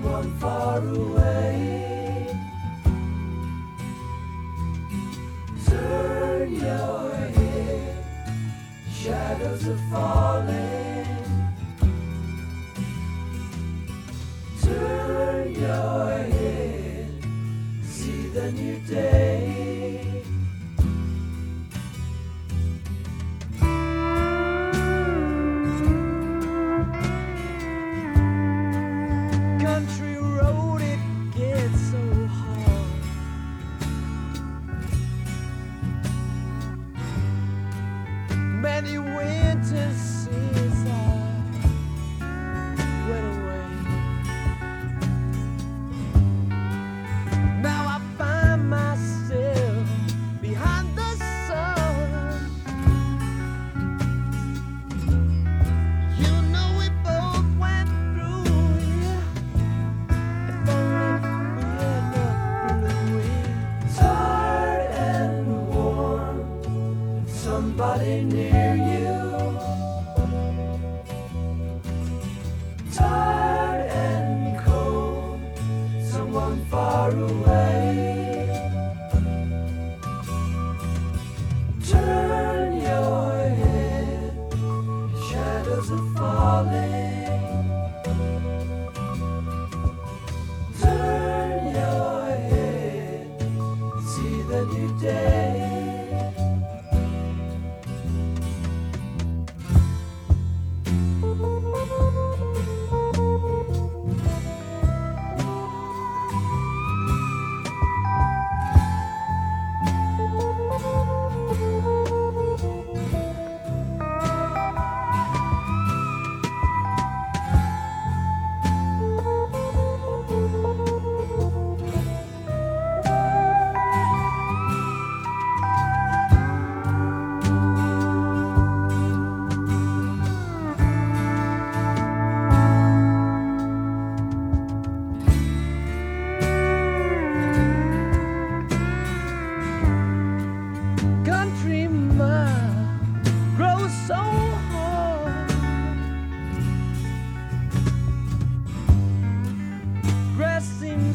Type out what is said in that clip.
someone far away. Turn your head, shadows are falling. Turn your head, see the new day. Country road, it gets so hard. Many winters since I went away. Now I find myself behind the sun. You know we both went through it. If only we had not blew it. Tired and warm, somebody near you. Tired and cold, someone far away. Turn your head, shadows are falling. Turn your head, see the new day. Country mile grows so hard. Grass seems